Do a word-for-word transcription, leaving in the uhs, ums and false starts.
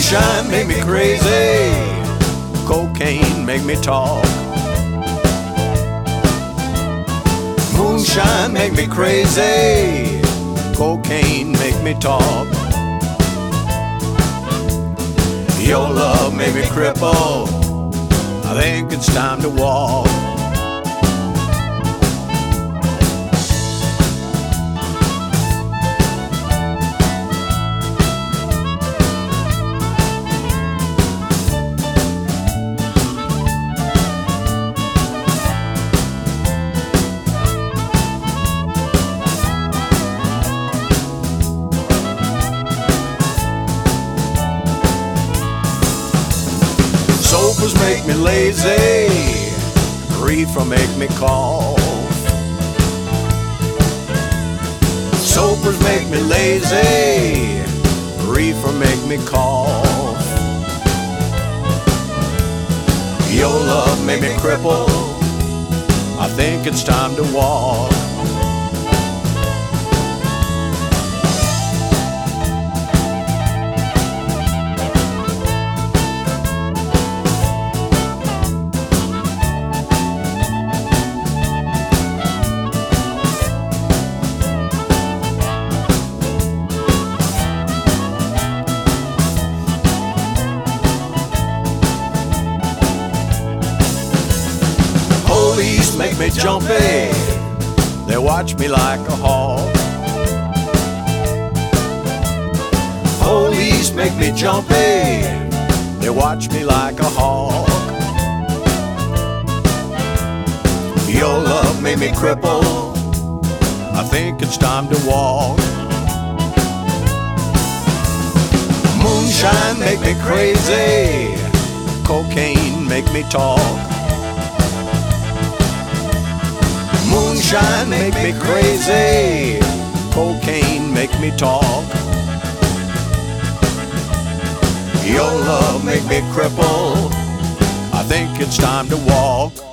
Moonshine make me crazy, cocaine make me talk. Moonshine make me crazy, cocaine make me talk. Your love made me cripple, I think it's time to walk. Sofas make me lazy, reefer make me cough. Sofas make me lazy, reefer make me cough. Your love made me cripple, I think it's time to walk. Police make me jumpy, they watch me like a hawk. Police make me jumpy, they watch me like a hawk. Your love made me cripple, I think it's time to walk. Moonshine make me crazy, cocaine make me talk. Moonshine make me crazy, cocaine make me talk. Your love make me cripple, I think it's time to walk.